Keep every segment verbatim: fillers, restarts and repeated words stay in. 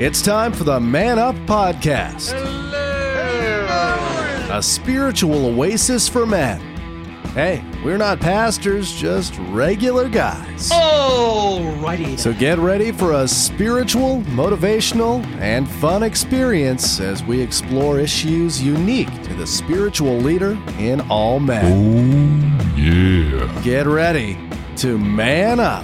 It's time for the Man Up Podcast. Hello. A spiritual oasis for men. Hey, we're not pastors, just regular guys. Alrighty. So get ready for a spiritual, motivational, and fun experience as we explore issues unique to the spiritual leader in all men. Oh, yeah. Get ready to man up.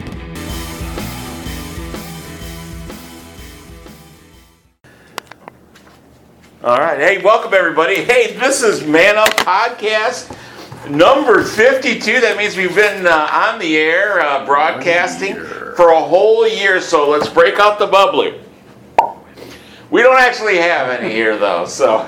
All right. Hey, welcome everybody. Hey, this is Man Up Podcast number fifty-two. That means we've been uh, on the air uh, broadcasting for a whole year. So let's break out the bubbly. We don't actually have any here though. So,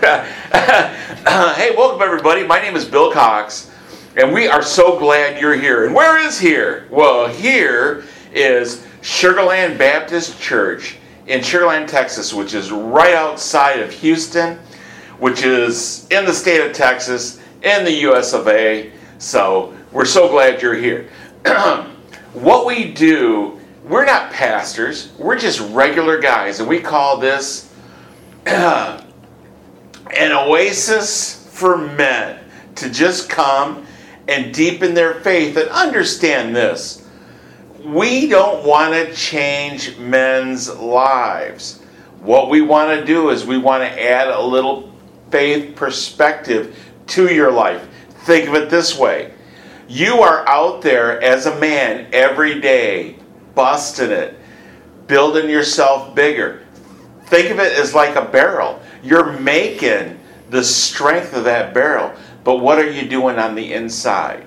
uh, hey, welcome everybody. My name is Bill Cox, and we are so glad you're here. And where is here? Well, here is Sugar Land Baptist Church in Sugar Land, Texas, which is right outside of Houston, which is in the state of Texas, in the U S of A. So we're so glad you're here. What we do, we're not pastors, we're just regular guys, and we call this uh, an oasis for men to just come and deepen their faith and understand this. We don't want to change men's lives. What we want to do is we want to add a little faith perspective to your life. Think of it this way. You are out there as a man every day, busting it, building yourself bigger. Think of it as like a barrel. You're making the strength of that barrel. But what are you doing on the inside?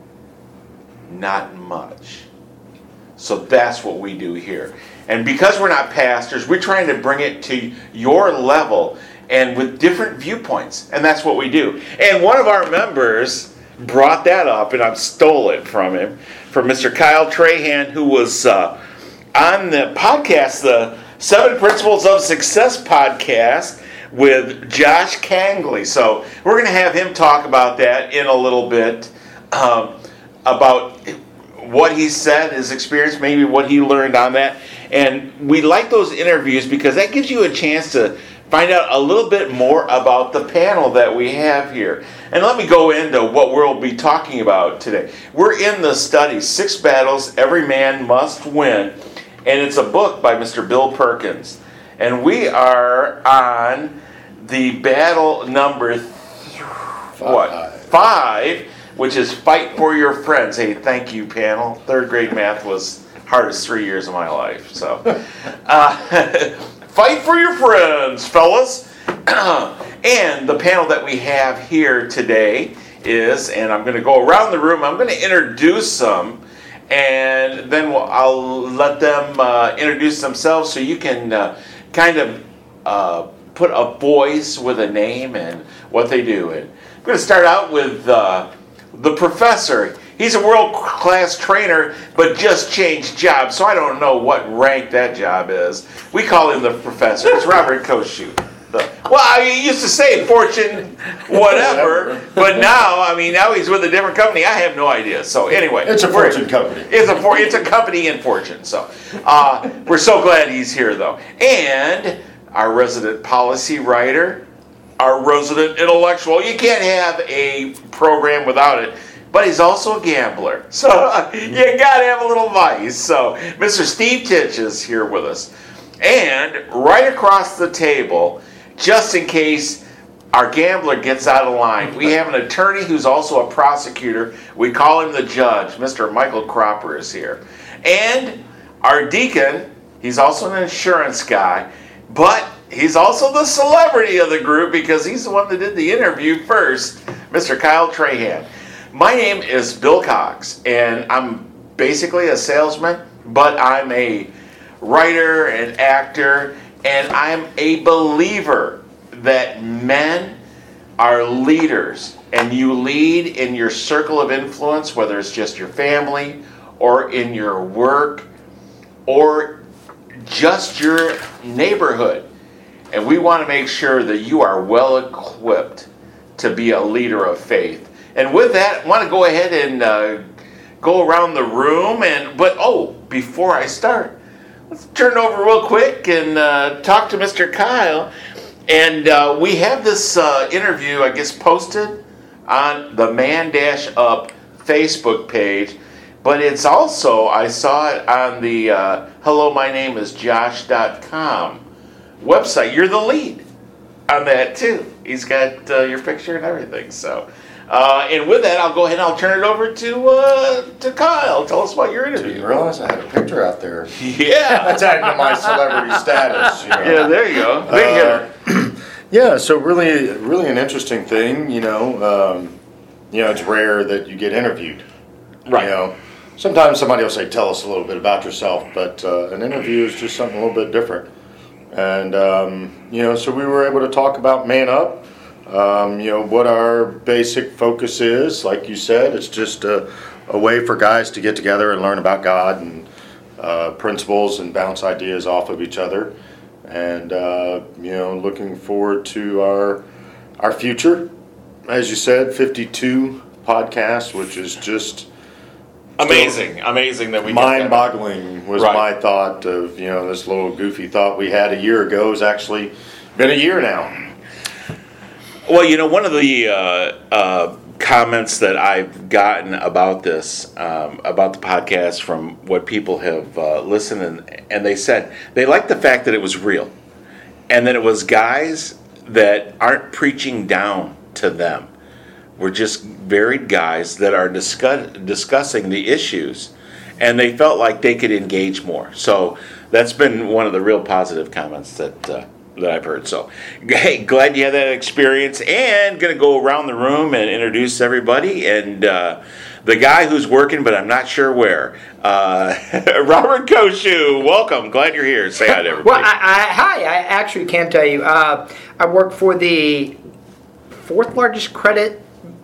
Not much. So that's what we do here. And because we're not pastors, we're trying to bring it to your level and with different viewpoints. And that's what we do. And one of our members brought that up, and I stole it from him, from Mister Kyle Trahan, who was uh, on the podcast, the Seven Principles of Success podcast with Josh Kangley. So we're going to have him talk about that in a little bit, um, about what he said, his experience, maybe what he learned on that. And we like those interviews because that gives you a chance to find out a little bit more about the panel that we have here. And let me go into what we'll be talking about today. We're in the study, Six Battles Every Man Must Win. And it's a book by Mister Bill Perkins. And we are on the battle number th- what? Five. Which is Fight for Your Friends. Hey, thank you, panel. Third grade math was hardest three years of my life. So, uh, fight for your friends, fellas. And the panel that we have here today is, and I'm going to go around the room, I'm going to introduce them, and then we'll, I'll let them uh, introduce themselves so you can uh, kind of uh, put a voice with a name and what they do. And I'm going to start out with Uh, the professor. He's a world-class trainer, but just changed jobs, so I don't know what rank that job is. We call him the professor. It's Robert Koshu. The, well, I used to say Fortune whatever, but now, I mean, now he's with a different company. I have no idea. So anyway. It's a Fortune company. It's a, for, it's a company in Fortune. So uh, we're so glad he's here, though. And our resident policy writer, our resident intellectual. You can't have a program without it. But he's also a gambler. So uh, you got to have a little vice. So Mister Steve Titch is here with us. And right across the table, just in case our gambler gets out of line, we have an attorney who's also a prosecutor. We call him the judge. Mister Michael Cropper is here. And our deacon, he's also an insurance guy. But he's also the celebrity of the group because he's the one that did the interview first, Mister Kyle Trahan. My name is Bill Cox, and I'm basically a salesman, but I'm a writer and actor, and I'm a believer that men are leaders, and you lead in your circle of influence, whether it's just your family or in your work or just your neighborhood. And we want to make sure that you are well equipped to be a leader of faith. And with that, I want to go ahead and uh, go around the room. And but oh, before I start, let's turn it over real quick and uh, talk to Mister Kyle. And uh, we have this uh, interview, I guess, posted on the Man Dash Up Facebook page. But it's also, I saw it on the uh, hello my name is josh dot com website. You're the lead on that too. He's got uh, your picture and everything. So, uh, and with that, I'll go ahead and I'll turn it over to uh, to Kyle. Tell us about your interview. Didn't realize I had a picture out there. Yeah. That's adding to my celebrity status. You know. Yeah, there you go. Big hitter. Uh, yeah, so really, really an interesting thing. You know, um, you know, it's rare that you get interviewed. Right. You know, sometimes somebody will say, "Tell us a little bit about yourself," but uh, an interview is just something a little bit different. And um, you know, so we were able to talk about Man Up. Um, you know, what our basic focus is. Like you said, it's just a, a way for guys to get together and learn about God and uh, principles and bounce ideas off of each other. And uh, you know, looking forward to our our future. As you said, fifty-two podcasts, which is just Amazing, amazing that we mind-boggling was Right. my thought of, you know, this little goofy thought we had a year ago has actually been a year now. Well, you know, one of the uh, uh, comments that I've gotten about this, um, about the podcast from what people have uh, listened, and, and they said they liked the fact that it was real, and that it was guys that aren't preaching down to them. We're just varied guys that are discuss, discussing the issues, and they felt like they could engage more. So that's been one of the real positive comments that uh, that I've heard. So, hey, glad you had that experience, and going to go around the room and introduce everybody. And uh, the guy who's working, but I'm not sure where, uh, Robert Koshu. Welcome. Glad you're here. Say hi to everybody. Well, I, I, hi. I actually can tell you. Uh, I work for the fourth largest credit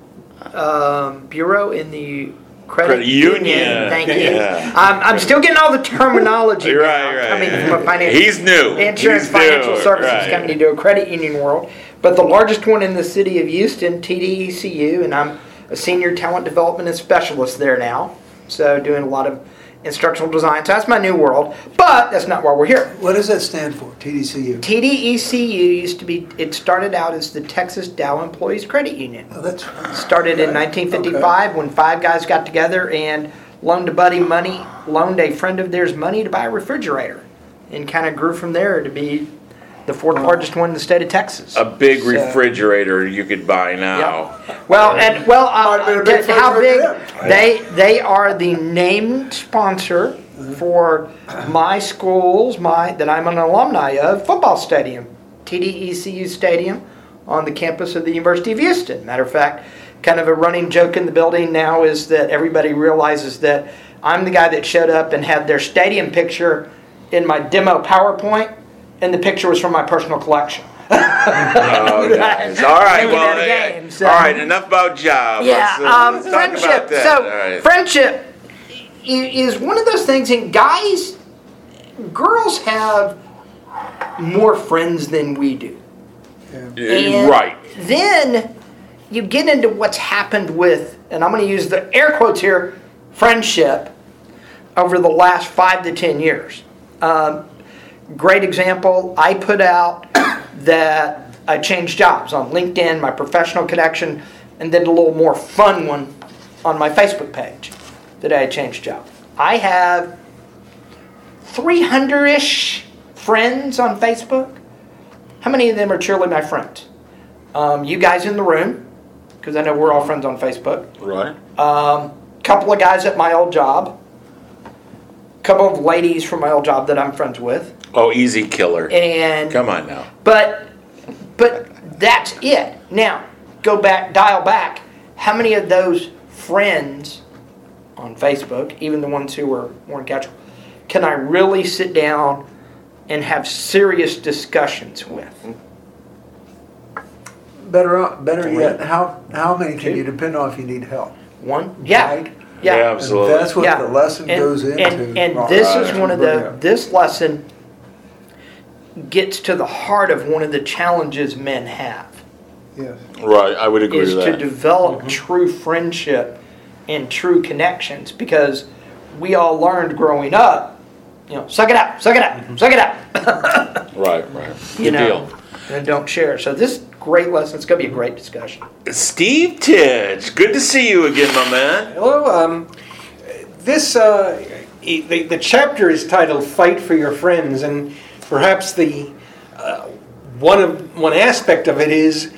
um, bureau in the credit, Credit union. Thank you. Yeah. I'm, I'm still getting all the terminology Right, now right. coming from a financial. He's new. Insurance He's financial new, services right. company to a credit union world, but the largest one in the city of Houston, T D E C U, and I'm a senior talent development and specialist there now. So doing a lot of instructional design. So that's my new world, but that's not why we're here. What does that stand for, T D C U? T D E C U used to be, it started out as the Texas Dow Employees Credit Union. Oh, that's Started in nineteen fifty-five when five guys got together and loaned a buddy money, loaned a friend of theirs money to buy a refrigerator, and kind of grew from there to be the fourth largest one in the state of Texas. A big So- refrigerator you could buy now. Yeah. Well, and well, Might have been uh, a big t- how big? refrigerator They they are the named sponsor for my schools, my that I'm an alumni of, football stadium, T D E C U Stadium, on the campus of the University of Houston. Matter of fact, kind of a running joke in the building now is that everybody realizes that I'm the guy that showed up and had their stadium picture in my demo PowerPoint, and the picture was from my personal collection. Oh, nice. All right, Making well, that a yeah. game, so- all right. Enough about job. Yeah, let's, uh, um, let's talk friendship. about that. So, All right. friendship i- is one of those things, and guys, girls have more friends than we do. Yeah, And right. then you get into what's happened with, and I'm going to use the air quotes here, friendship over the last five to ten years. Um, great example, I put out that I changed jobs on LinkedIn, my professional connection, and then a little more fun one on my Facebook page that I had changed jobs. I have three hundred-ish friends on Facebook. How many of them are truly my friends? Um, you guys in the room, because I know we're all friends on Facebook. Right. Um, couple of guys at my old job. Couple of ladies from my old job that I'm friends with. Oh, easy killer. And Come on now. but but that's it. Now, go back, dial back. How many of those friends on Facebook, even the ones who were weren't casual, can I really sit down and have serious discussions with? better. on- Better yet, how how many can you depend on if you need help? One? Yeah. Right? Yeah. Yeah, absolutely. And that's what Yeah. the lesson And- goes into. And, and All this right. is one of the, this lesson gets to the heart of one of the challenges men have. Yes. Right. I would agree Is with to that. develop true friendship and true connections, because we all learned growing up you know, suck it up, suck it up, suck it up. Right, right. you Good know, deal. and don't share. So this great lesson. It's going to be a great discussion. Steve Titch, good to see you again, my man. Hello. Um, this uh, e- the, the chapter is titled "Fight for Your Friends," and perhaps the uh, one of one aspect of it is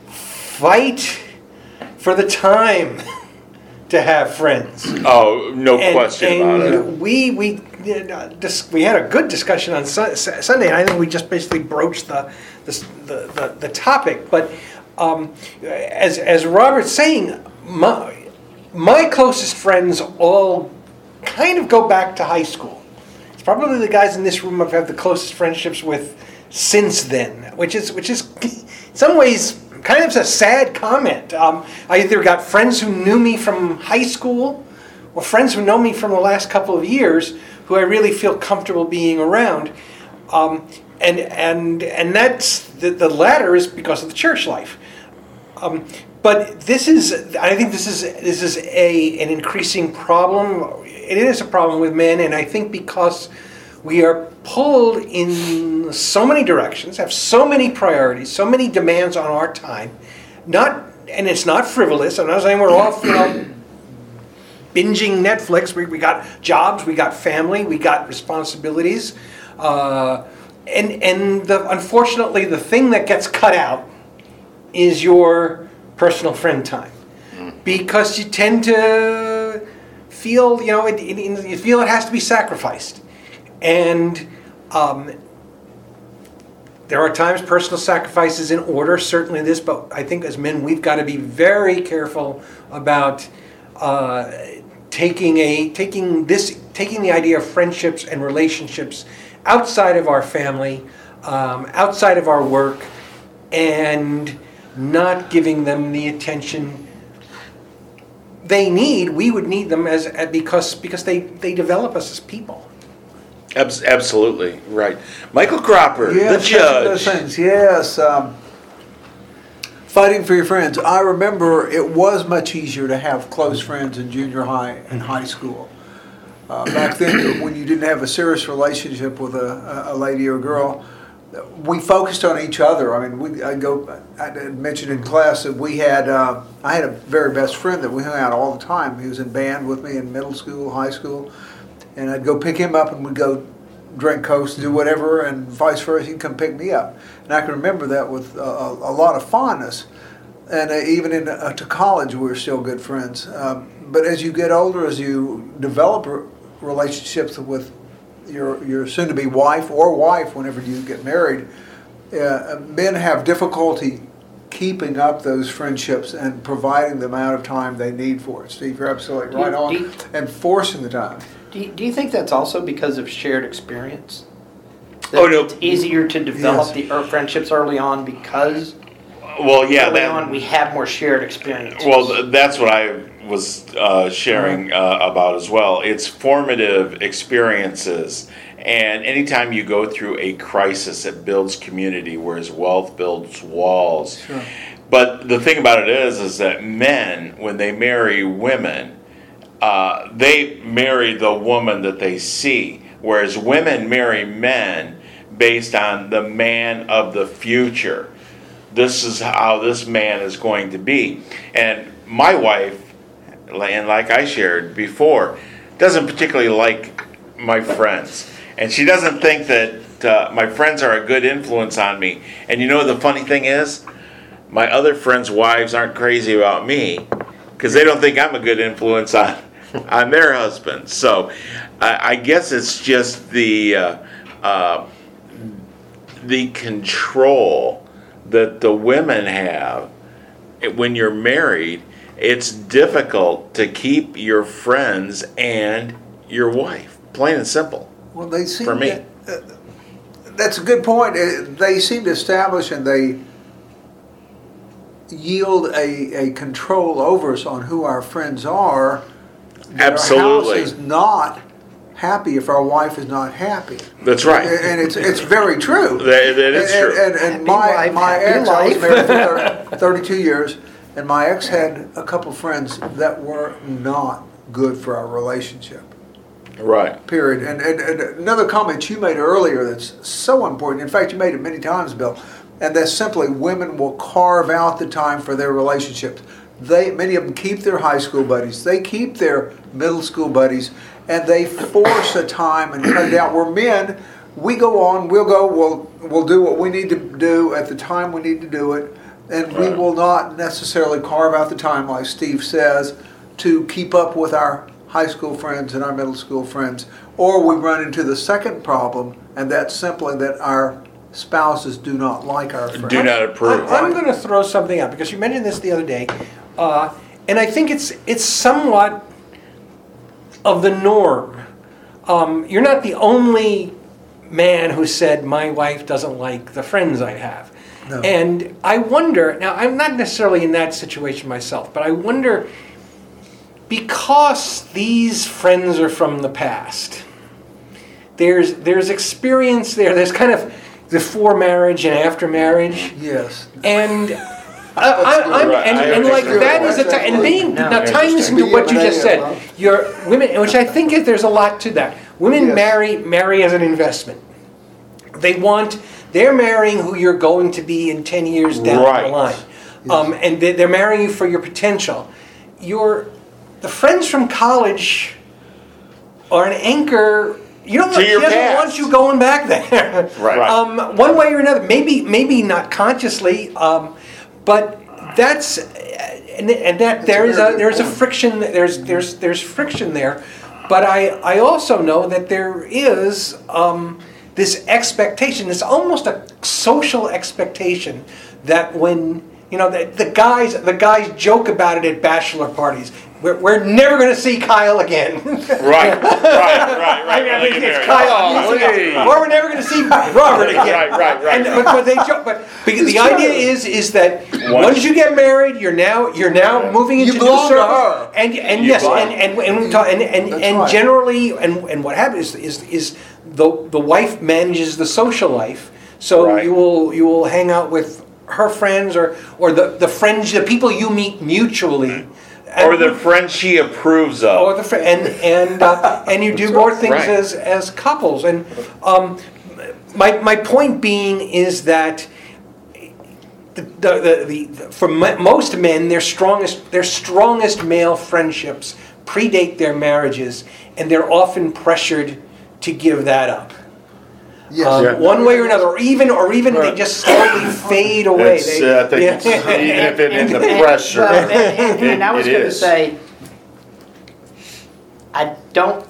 fight for the time to have friends. Oh, no And, question and about it. we we uh, dis- we had a good discussion on Sun- Sunday, and I think we just basically broached the the the, the, the topic. But um, as as Robert's saying, my my closest friends all kind of go back to high school. It's probably the guys in this room I've had the closest friendships with since then, which is which is in some ways kind of a sad comment. Um, I either got friends who knew me from high school, or friends who know me from the last couple of years, who I really feel comfortable being around, um, and and and that's the, the latter is because of the church life. Um, but this is, I think this is this is a an increasing problem. It is a problem with men, and I think because we are pulled in so many directions, have so many priorities, so many demands on our time. Not, and it's not frivolous. I'm not saying we're off, you know, binging Netflix. We, we got jobs, we got family, we got responsibilities, uh, and and the, unfortunately, the thing that gets cut out is your personal friend time, because you tend to feel, you know, it, it, you feel it has to be sacrificed. And um, there are times personal sacrifice is in order, certainly this, but I think as men we've got to be very careful about uh, taking a taking this taking the idea of friendships and relationships outside of our family, um, outside of our work, and not giving them the attention they need. We would need them as because because they, they develop us as people. Abs- absolutely, right. Michael Cropper, Yes, the those judge. things. Yes, um, fighting for your friends. I remember it was much easier to have close friends in junior high and high school. Uh, back then, when you didn't have a serious relationship with a, a lady or a girl, we focused on each other. I mean, we I go. I mentioned in class that we had. Uh, I had a very best friend that we hung out all the time. He was in band with me in middle school, high school. And I'd go pick him up, and we'd go drink Coast, do whatever, and vice versa. He'd come pick me up. And I can remember that with a, a lot of fondness. And uh, even in uh, to college, we were still good friends. Um, but as you get older, as you develop r- relationships with your your soon-to-be wife or wife, whenever you get married, uh, men have difficulty keeping up those friendships and providing the amount of time they need for it. Steve, you're absolutely right on. Do you- And forcing the time. Do you, do you think that's also because of shared experience? That Oh, no. It's easier to develop Yes. the er, friendships early on because Well, yeah, early that, on we have more shared experience. well, th- that's what I was uh, sharing uh, about as well. It's formative experiences. And anytime you go through a crisis, it builds community, whereas wealth builds walls. Sure. But the thing about it is, is that men, when they marry women, uh, they marry the woman that they see, whereas women marry men based on the man of the future. This is how this man is going to be. And my wife, and like I shared before, doesn't particularly like my friends. And she doesn't think that uh, my friends are a good influence on me. And you know the funny thing is, my other friends' wives aren't crazy about me because they don't think I'm a good influence on on their husbands. So I, I guess it's just the uh, uh, the control that the women have when you're married. It's difficult to keep your friends and your wife, plain and simple. Well, they seem For me. To, uh, that's a good point. Uh, they seem to establish and they yield a, a control over us on who our friends are. That Absolutely. Our house is not happy if our wife is not happy. That's right. And, and it's it's very true. That, that is and, true. And, and, and Happy my wife, my happy ex, I was life. married for thirty, thirty-two years, and my ex had a couple friends that were not good for our relationship. Right. Period. And, and, and another comment you made earlier that's so important. In fact, you made it many times, Bill. And that's simply women will carve out the time for their relationships. They, many of them keep their high school buddies. They keep their middle school buddies, and they force a time and cut it out. Where men, we go on, we'll go, we'll, we'll do what we need to do at the time we need to do it, and we Right. will not necessarily carve out the time, like Steve says, to keep up with our high school friends and our middle school friends. Or we run into the second problem, and that's simply that our spouses do not like our friends. Do not approve. I- I'm going to throw something out because you mentioned this the other day, uh, and I think it's it's somewhat of the norm. Um, you're not the only man who said my wife doesn't like the friends I have, No. and I wonder. Now, I'm not necessarily in that situation myself, but I wonder because these friends are from the past. There's there's experience there. There's kind of before marriage and after marriage. Yes. And I, I, I'm, Right. and, I and like agree with that that. is a time, and being No, now tying this into what you just said, your women, which I think is, there's a lot to that. Women Yes. marry marry as an investment. They want they're marrying who you're going to be in ten years down Right. the line, um, and they, they're marrying you for your potential. Your the friends from college are an anchor. You don't. To He your doesn't past. want you going back there. Right. Um, one way or another, maybe maybe not consciously, um, but that's and, and that there is a there's a friction. There's there's there's friction there, but I I also know that there is um, this expectation. It's almost a social expectation that when you know the, the guys the guys joke about it at bachelor parties. We're, we're never going to see Kyle again. Right, right, right, right. I mean, Look at it's there. Kyle. Oh, hey. Or we're never going to see Robert again. Right, right, right. And, but, but they joke, but because the idea is is that once you get married, you're now you're now moving into You new belong to circles. her. And and You yes, belong. and and and, we talk, and, and, That's and right. generally, and, and what happens is is the the wife manages the social life, so Right. you will you will hang out with her friends or or the the friends the people you meet mutually. Or the friend she approves of. Or the fr- and and uh, and you do more things Right. as as couples. And um, my my point being is that the the, the, the for m- most men their strongest their strongest male friendships predate their marriages, and they're often pressured to give that up. Yes. Um, Yeah. One way or another, or even or even they just slowly fade away. It's, They- uh, I think yeah. it's, even if it in the And- pressure, well, and, and- and I it- was it going to is. say, I don't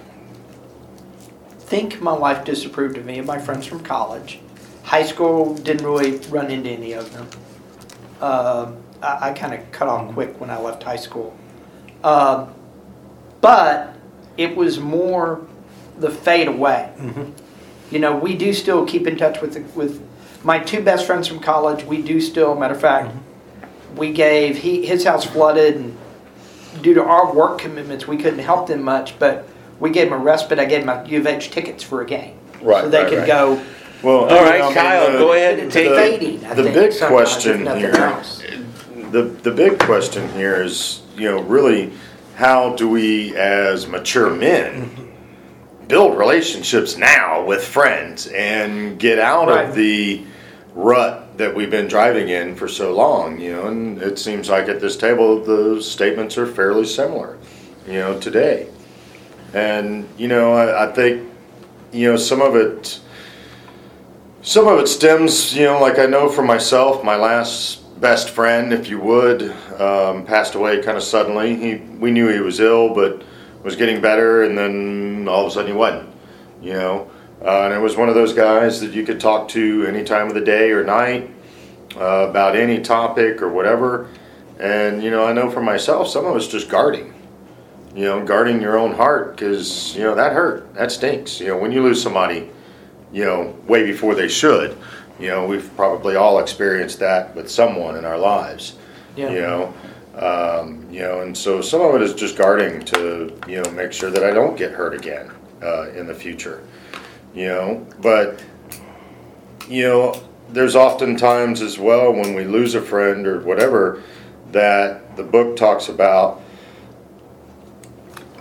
think my wife disapproved of me and my friends from college. High school, didn't really run into any of them. Uh, I, I kind of cut on quick when I left high school. Uh, but it was more the fade away. You know, we do still keep in touch with with my two best friends from college. We do still, matter of fact, we gave he his house flooded, and due to our work commitments, we couldn't help them much. But we gave him a respite. I gave him a U of H tickets for a game, Right, so they right, could right. go. Well, All right, you know, I mean, Kyle, the- go ahead But and it's take the- it. fading. I the think, big sometimes, question if nothing here- else. The the big question here is, you know, really, how do we as mature men build relationships now with friends and get out Right. of the rut that we've been driving in for so long? You know, and it seems like at this table the statements are fairly similar, you know, today. And you know, I, I think, you know, some of it. Some of it stems, you know, like I know for myself, my last best friend, if you would, um, passed away kind of suddenly. He, we knew he was ill, but was getting better, and then all of a sudden he wasn't, you know. Uh, and it was one of those guys that you could talk to any time of the day or night uh, about any topic or whatever. And, you know, I know for myself, some of it's just guarding, you know, guarding your own heart, because, you know, that hurt. That stinks. You know, when you lose somebody, you know, way before they should. You know, we've probably all experienced that with someone in our lives. Yeah. You know, um, you know, and so some of it is just guarding to, you know, make sure that I don't get hurt again uh, in the future. You know, but you know, there's often times as well when we lose a friend or whatever that the book talks about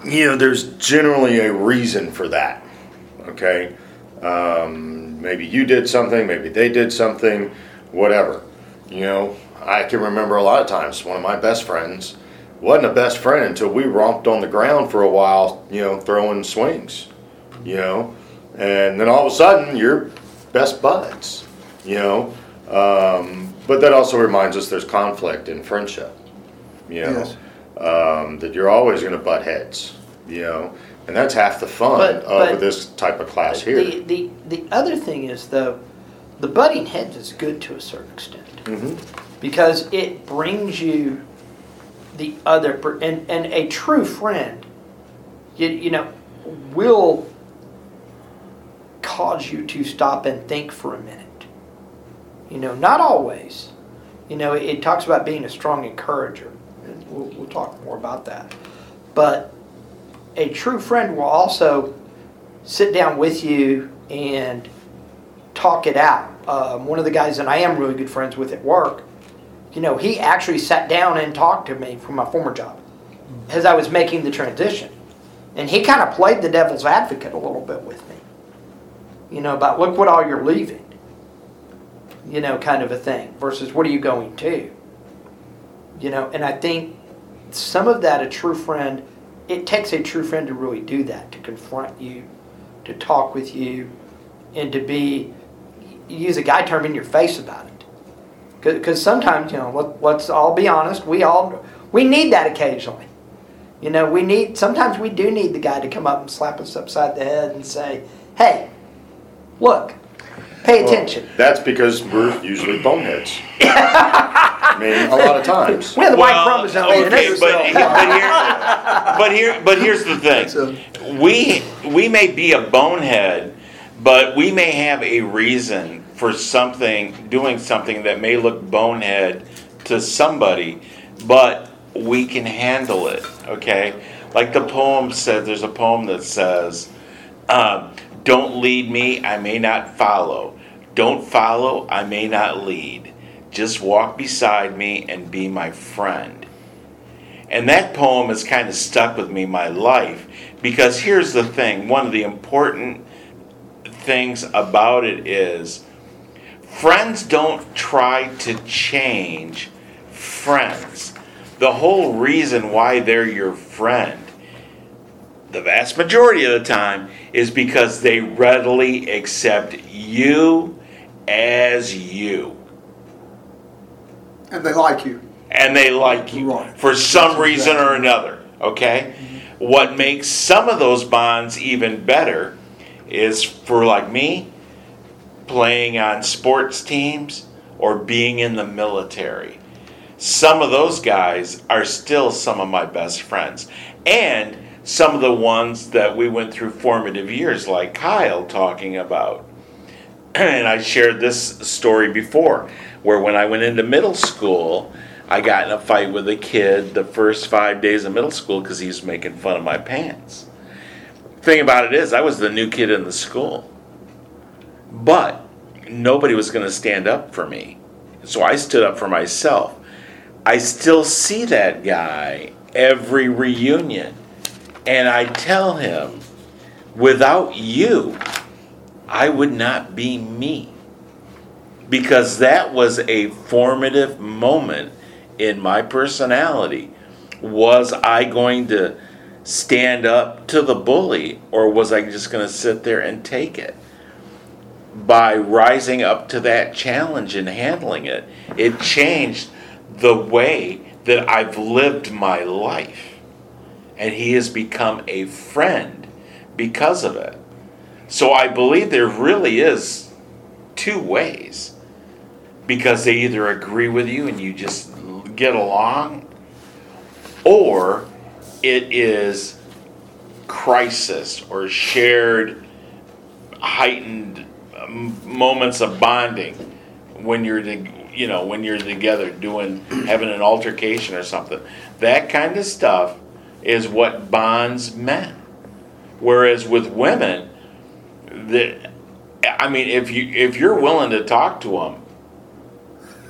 you know, there's generally a reason for that. Okay, um, maybe you did something, maybe they did something, whatever. You know, I can remember a lot of times one of my best friends wasn't a best friend until we romped on the ground for a while, you know, throwing swings, you know, and then all of a sudden you're best buds, you know. Um, but that also reminds us there's conflict in friendship, you know, Yes. um, that you're always going to butt heads, you know, and that's half the fun But- of but- this type of class here. The, the, the other thing is, though, the butting heads is good to a certain extent. Mhm. Because it brings you the other, per- and, and a true friend, you, you know, will cause you to stop and think for a minute. You know, not always. You know, it, it talks about being a strong encourager. And we'll, we'll talk more about that. But a true friend will also sit down with you and talk it out. Um, one of the guys that I am really good friends with at work, you know, he actually sat down and talked to me from my former job as I was making the transition. And he kind of played the devil's advocate a little bit with me. You know, about look what all you're leaving. You know, kind of a thing. Versus what are you going to? You know, and I think some of that, a true friend, it takes a true friend to really do that, to confront you, to talk with you, and to be, use a guy term, in your face about it. Because sometimes, you know, let, let's all be honest, we all, we need that occasionally. You know, we need, sometimes we do need the guy to come up and slap us upside the head and say, hey, look, pay attention. Well, that's because we're usually boneheads. I mean, a lot of times. We have the Well, white chromosome. okay, in it, but, so- but here, but here, but here's the thing: we we may be a bonehead, but we may have a reason for something, doing something that may look bonehead to somebody, but we can handle it. Okay, like the poem said. There's a poem that says, um, "Don't lead me, I may not follow. Don't follow, I may not lead. Just walk beside me and be my friend." And that poem has kind of stuck with me my life, because here's the thing, one of the important things about it is friends don't try to change friends. The whole reason why they're your friend, the vast majority of the time, is because they readily accept you as you. And they like you. And they like you Right. for some That's reason exactly or right. another, okay? What makes some of those bonds even better is, for like me, playing on sports teams or being in the military. Some of those guys are still some of my best friends. And some of the ones that we went through formative years, like Kyle talking about. And I shared this story before, where when I went into middle school, I got in a fight with a kid the first five days of middle school because he was making fun of my pants. Thing about it is, I was the new kid in the school. But nobody was going to stand up for me. So I stood up for myself. I still see that guy every reunion. And I tell him, without you, I would not be me. Because that was a formative moment in my personality. Was I going to stand up to the bully, or was I just going to sit there and take it? By rising up to that challenge and handling it, it changed the way that I've lived my life. And he has become a friend because of it. So I believe there really is two ways. Because they either agree with you and you just get along, or it is crisis or shared heightened um, moments of bonding when you're to, you know when you're together doing having an altercation or something. That kind of stuff is what bonds men. Whereas with women, the I mean, if you if you're willing to talk to them